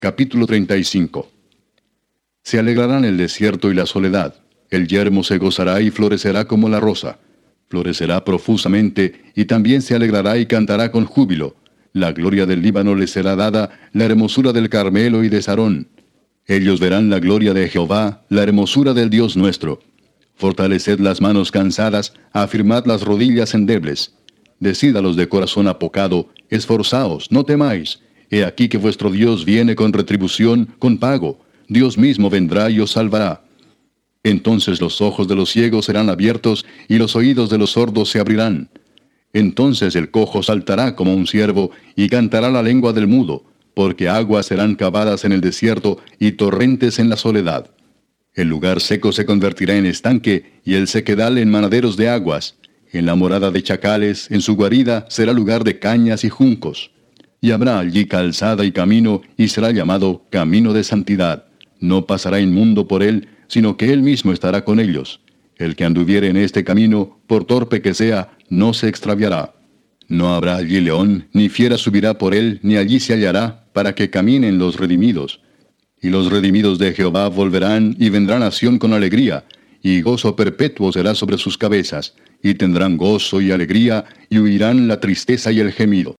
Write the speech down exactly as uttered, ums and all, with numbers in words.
Capítulo treinta y cinco. Se alegrarán el desierto y la soledad. El yermo se gozará y florecerá como la rosa. Florecerá profusamente, y también se alegrará y cantará con júbilo. La gloria del Líbano les será dada, la hermosura del Carmelo y de Sarón. Ellos verán la gloria de Jehová, la hermosura del Dios nuestro. Fortaleced las manos cansadas, afirmad las rodillas endebles. Decid a los de corazón apocado, esforzaos, no temáis. He aquí que vuestro Dios viene con retribución, con pago. Dios mismo vendrá y os salvará. Entonces los ojos de los ciegos serán abiertos, y los oídos de los sordos se abrirán. Entonces el cojo saltará como un ciervo, y cantará la lengua del mudo, porque aguas serán cavadas en el desierto, y torrentes en la soledad. El lugar seco se convertirá en estanque, y el sequedal en manaderos de aguas. En la morada de chacales, en su guarida, será lugar de cañas y juncos. Y habrá allí calzada y camino, y será llamado Camino de Santidad. No pasará inmundo por él, sino que él mismo estará con ellos. El que anduviere en este camino, por torpe que sea, no se extraviará. No habrá allí león, ni fiera subirá por él, ni allí se hallará, para que caminen los redimidos. Y los redimidos de Jehová volverán, y vendrán a Sión con alegría, y gozo perpetuo será sobre sus cabezas, y tendrán gozo y alegría, y huirán la tristeza y el gemido.